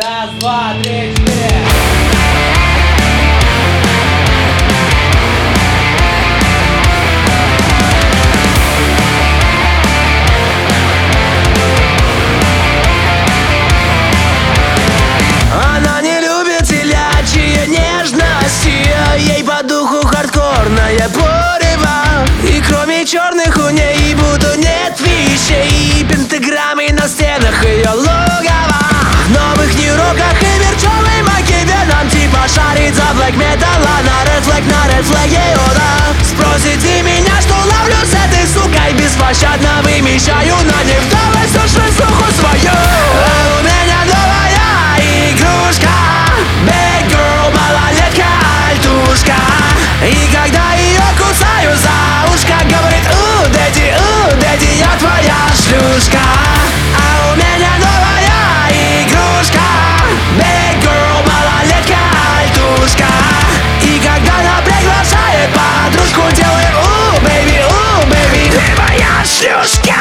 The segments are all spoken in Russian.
Раз, два, три, четыре. Она не любит телячьи нежности, ей по духу хардкорная порева. И кроме черных у ней будто нет вещей, и пентаграммы на стенах ее логова. В новых нью-роках и верчевой маке нам типа шарит за блэк металла. На ред флаге, о да. Спросите меня, что ловлю с этой сукой, беспощадно вымещаю на них вдовой суши суху свою. А у меня новая игрушка, bad girl, малолетка, альтушка. И когда ее кусаю за ушко, говорит: Дэдди, я твоя шлюшка. А у меня новая игрушка, bad girl, малолетка, альтушка. И когда она приглашает подружку, делает: бэйби, ты моя шлюшка.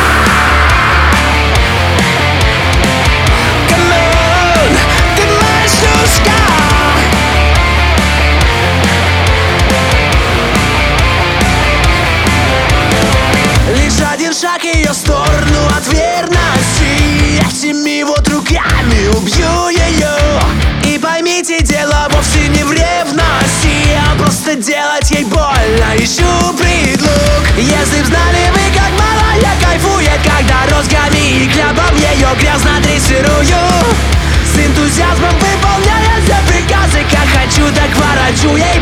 Шаг ее в сторону от верности, этими вот руками убью ее. И поймите, дело вовсе не в ревности, а просто делать ей больно, ищу предлог. Если б знали вы, как мало я кайфует, когда розгами и кляпом ее грязно дрессирую. С энтузиазмом выполняя все приказы, как хочу, так ворочу ей